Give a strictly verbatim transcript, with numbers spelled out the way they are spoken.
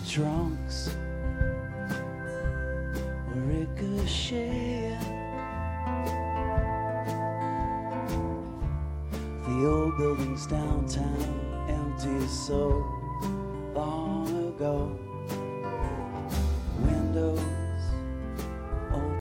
trunks were ricocheting. The old buildings downtown empty so long ago. Windows